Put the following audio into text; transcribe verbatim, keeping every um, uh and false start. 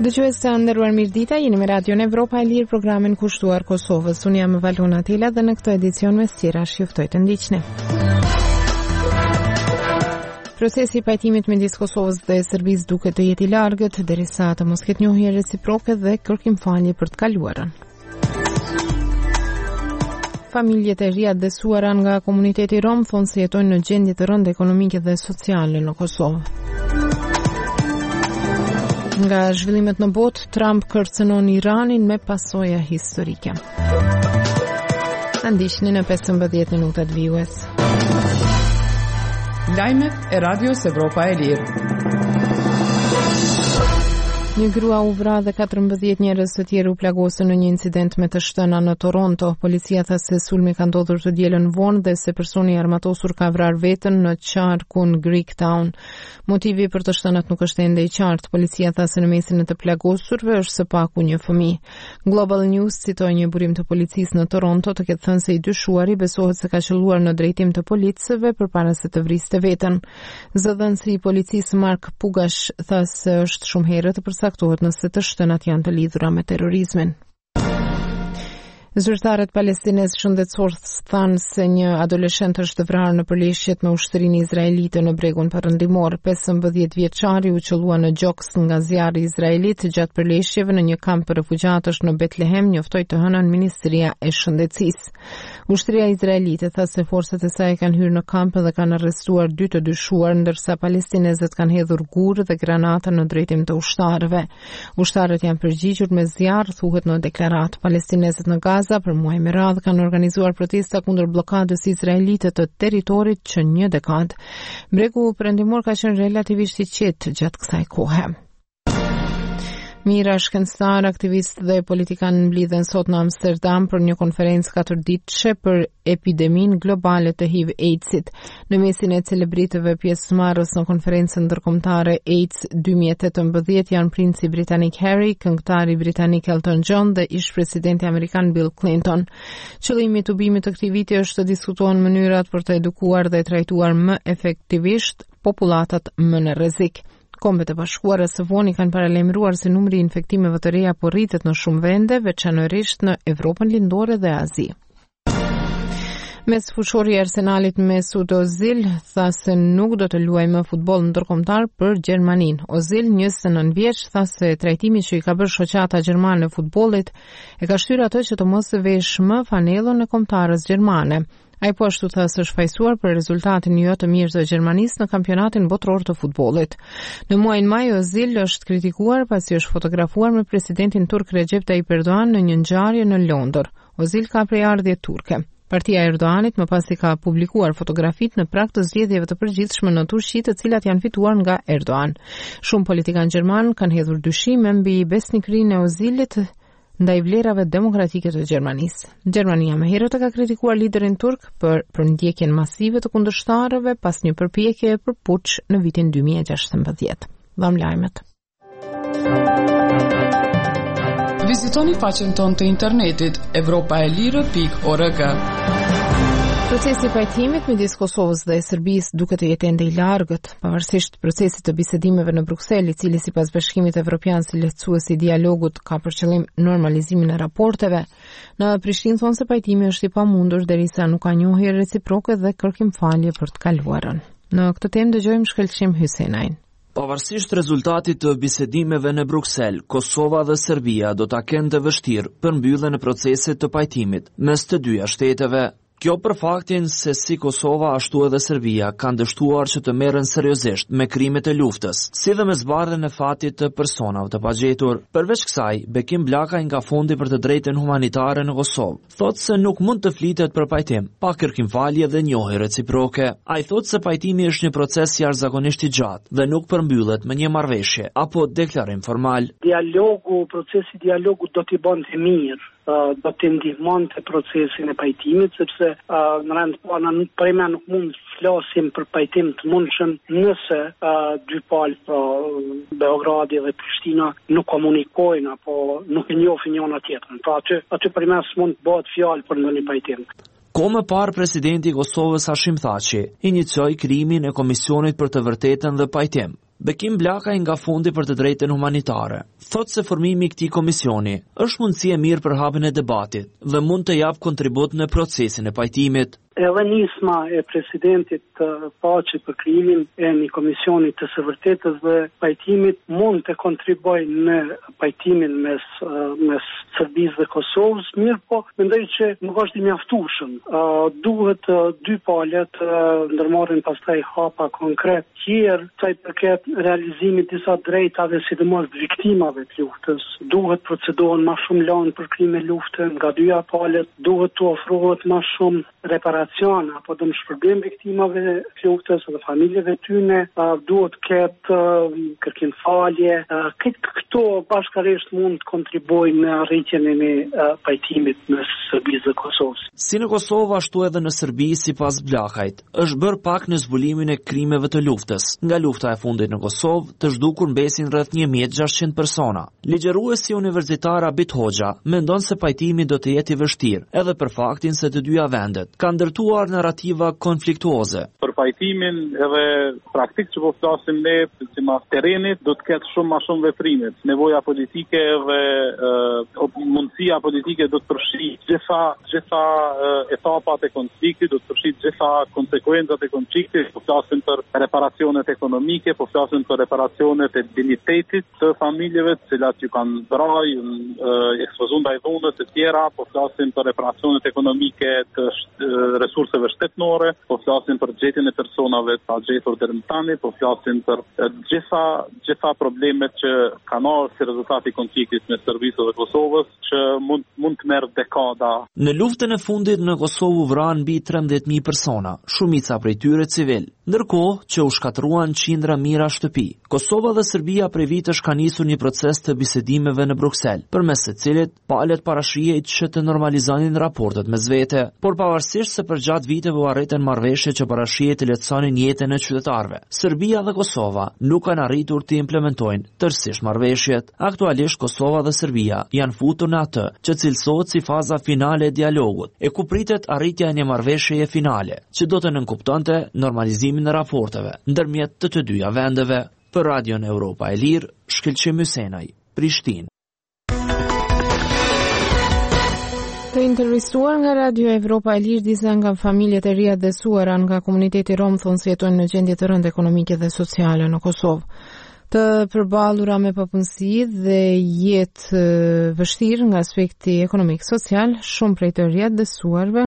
Dëgjues të nderuar, mirëdita, jeni me Radion Evropa e Lirë, programin kushtuar Kosovës. Unë jam Valona Tela dhe në këtë edicion me sqira juftoj të ndiqni. Procesi i pajtimit midis Kosovës dhe Serbisë duket të jetë i largët derisa të mos ketë njohje reciproke dhe kërkimfalje për të kaluarën. Familjet e ria dësuara nga komuniteti rom thonë se jetojnë në gjendje të rëndë ekonomike dhe sociale në Kosovë. Nga zhvillimet në botë, Trump kërcënon Iranin me pasoja historike. Ndiqni në pesëmbëdhjetë minutat vijues. Lajmet e Radios Evropa e Lirë. Një grua u vra dhe katërmbëdhjetë njerëz të tjerë u plagosën në një incident me të shtëna në Toronto. Policia tha se sulmi ka ndodhur të dielën vonë dhe se personi i armatosur ka vrarë veten në qarkun Greektown. Motivi për të shtënat nuk është ende i qartë. Policia tha se në mesin e të plagosurve është së paku një fëmijë. Global News citoi një burim të policisë në Toronto të ketë thënë se i dyshuari besohet se ka qelluar në drejtim të policëve përpara se të vriste veten. Zëdhënësi i policisë Mark Pugash tha se është shumë herë të saktohet nëse të shtënat janë të lidhura me terrorizmin. Zyrtarët palestines shëndetësor thanë se një adoleshent është vrarë në përleshjet me ushtrinë izraelite në bregun perëndimor. pesëmbëdhjetë vjeçari u qellua në gjoks nga zjarri izraelit gjatë përleshjeve në një kamp për refugjatësh në Betlehem, njoftoi të hënën Ministria e Shëndetësisë. Ushtria izraelite tha se forcat e saj kanë hyrë në kamp dhe kanë arrestuar dy të dyshuar, ndërsa palestinezët kanë hedhur gur dhe granata në drejtim të ushtarëve. Ushtarët janë përgjigjur me zjarr, thuhet në deklaratë. Palestinezët në Gaza për muaj me radhë kanë organizuar protesta kundër blokadës izraelite të territorit që një dekadë. Bregu perëndimor ka qenë relativisht i qetë gjatë kësaj kohe. Mira shkencëtar, aktivist dhe politikan mblidhen sot në Amsterdam për një konferencë katërditëshe për epidemin globale të H I V-AIDS-it. Në mesin e celebritëve pjesëmarrës në konferencën ndërkombëtare AIDS dy mijë e tetëmbëdhjetë janë princi britanik Harry, këngëtari britanik Elton John dhe ish presidenti amerikan Bill Clinton. Qëllimi i tubimit të këtij viti është të diskutohen mënyrat për të edukuar dhe trajtuar më efektivisht populatat më në rrezik. Kombet e Bashkuara së Voni kanë paralajmëruar se numri i infektimeve të reja po rritet në shumë vende, veçanërisht në Evropën Lindore dhe Azi. Mes fushori i Arsenalit Mesut Ozil tha se nuk do të luajë më futboll ndërkombëtar për Gjermaninë. Ozil, njëzet e nëntë vjeç, tha se trajtimi që i ka bërë shoqata gjermane e futbollit e ka shtyrë atë që të mos e vesh më fanellën e kombëtarës gjermane. Ai po ashtu tha se është fajsuar për rezultatin jo të mirë të Gjermanisë në kampionatin botror të futbollit. Në muajin maj Ozil është kritikuar pasi është fotografuar me presidentin turk Recep Tayyip Erdogan në një ngjarje në Londër. Ozil ka prejardhje turke. Partia e Erdoganit më pasi ka publikuar fotografitë në prag të zgjedhjeve të përgjithshme në Turqi, të cilat janë fituar nga Erdogan. Shumë politikanë gjerman kanë hedhur dyshime mbi besnikërinë e Ozilit ndaj vlerave demokratike të Gjermanisë. Gjermania më herët ka kritikuar liderin turk për përndjekjen masive të kundërshtarëve pas një përpjekje për puç në vitin dy mijë e gjashtëmbëdhjetë. Dham lajmet. Vizitoni faqen tonë të internetit evropa e lirë pikë org. Procesi i pajtimit midis Kosovës dhe Serbisë duket të jetë ende i largët, pavarësisht procesit të bisedimeve në Bruksel, i cili sipas Bashkimit Evropian si lehtësuesi i dialogut ka për qëllim normalizimin e raporteve. Në Prishtinë thonë se pajtimi është i pamundur derisa nuk ka njohje reciproke dhe kërkimfalje për të kaluarën. Në këtë temë dëgjojmë shkëlqim Hysenajn. Pavarësisht rezultatit të bisedimeve në Bruksel, Kosova dhe Serbia do ta kenë të vështirë për mbylljen e procesit të pajtimit mes të dyja shteteve. Kjo për faktin se si Kosova ashtu edhe Serbia kanë dështuar që të merren seriozisht me krimet e luftës, si dhe me zbardhjen e fatit të personave të pagjetur. Përveç kësaj, Bekim Blakaj nga Fondi për të Drejtën Humanitare në Kosovë thotë se nuk mund të flitet për pajtim pa kërkimfalje dhe njohje reciproke. Ai thotë se pajtimi është një proces jashtëzakonisht i gjatë dhe nuk përmbyllet me një marrëveshje apo deklarim formal. Dialogu, procesi i dialogut do t'i bënte mirë. Uh, do të ndihmon të procesin e pajtimit, sepse uh, në rend po në premja nuk mund flasim për pajtim të mundshëm nëse uh, dy palë, pra Beogradi dhe Prishtina nuk komunikojnë apo nuk e njohin njëna tjetrën. Pra aty, aty premja s'mund të bëhet fjalë për ndonjë pajtim. Ko më parë presidenti i Kosovës Hashim Thaçi iniциoi krijimin e komisionit për të vërtetën dhe pajtim. Bekim Blakaj nga Fondi për të Drejtën Humanitare thotë se formimi i këtij komisioni është mundësi e mirë për hapjen e debatit dhe mund të japë kontribut në procesin e pajtimit. Edhe nisma e presidentit të Paçi për krijimin e një komisioni të së vërtetës dhe pajtimit mund të kontribojë në pajtimin mes mes Serbisë dhe Kosovës, mirë po mendoj që nuk është i mjaftueshëm. Uh, duhet uh, dy palët uh, ndërmarrin pastaj hapa konkret tjerë sa i përket realizimit disa drejtave sidomos viktimave të luftës. Duhet procedohen më shumë lanë për krime lufte nga dyja palët, duhet të ofrohet më shumë reparacion apo dëm shpërblim viktimave të luftës dhe familjeve tyne, uh, duhet këtë uh, kërkim falje, uh, këtë këto bashkërisht mund të kontribojnë në arritjen e uh, pajtimit në Serbisë dhe Kosovës. Si në Kosovë ashtu edhe në Serbi, sipas Blakajt, është bërë pak në zbulimin e krimeve të luftës. Nga lufta e fundit në Kosovë, të zhdukur mbesin rreth një mijë e gjashtëqind persona. Ligjëruesi universitar Abit Hoxha mendon se pajtimi do të jetë i vështirë, edhe për faktin se të dyja vendet kanë ndërtuar narrativa konfliktuoze. Për pajtimin edhe praktik që po flasim ne, sipas terrenit, do të ketë shumë më shumë veprime. Nevoja politike dhe uh, mundësia politike do të përfshi gjitha gjitha uh, etapat e konfliktit, do të përfshi gjitha konsekuencat e konfliktit. Po flasim për reparacionet ekonomike, po flasim për reparacionet e dinjitetit të familjeve, të cilat ju kanë vrarë, uh, ekspozuar ndaj dhunës e tjera, po flasim për reparacionet ekonomike të uh, resurseve shtetënore, po flasim për gjetjen e personave të gjetur deri më tani, po flasim për uh, gjitha gjitha problemet që kanë ardhur si rezultat i konfliktit me Serbisë dhe Kosovës, që mund mund të merr dekada. Në luftën e fundit në Kosovë u vranë mbi trembëdhjetë mijë persona, shumica prej tyre civil, ndërkohë që u shkatruan qindra mijëra shtëpi. Kosova dhe Serbia prej vitesh kanë nisur një proces të bisedimeve në Bruksel, përmes së cilit palët parashihej që të normalizonin raportet mes vete, por pavarësisht se përgjatë viteve u arritën marrëveshje që parashihej të lehtësonin jetën e qytetarëve, Serbia dhe Kosova nuk kanë arritur të implementojnë tërësisht marrëveshjet. Aktualisht Kosova dhe Serbia janë futur në atë që cilësohet si faza finale e dialogut, e ku pritet arritja e një marrëveshjeje finale, që do të nënkuptonte normalizimin e raporteve ndërmjet të të dyja vendeve. Për Radion Europa e Lirë, Shkëlqim Hysenaj, Prishtinë. Të intervistuar nga Radio Evropa e Lirë, disa nga familjet e reja dësuara nga komuniteti rom thonë se jetojnë në gjendje të rëndë ekonomike dhe sociale në Kosovë. Të përballura me papunësi dhe jetë vështirë nga aspekti ekonomik social, shumë prej të reja dësuarve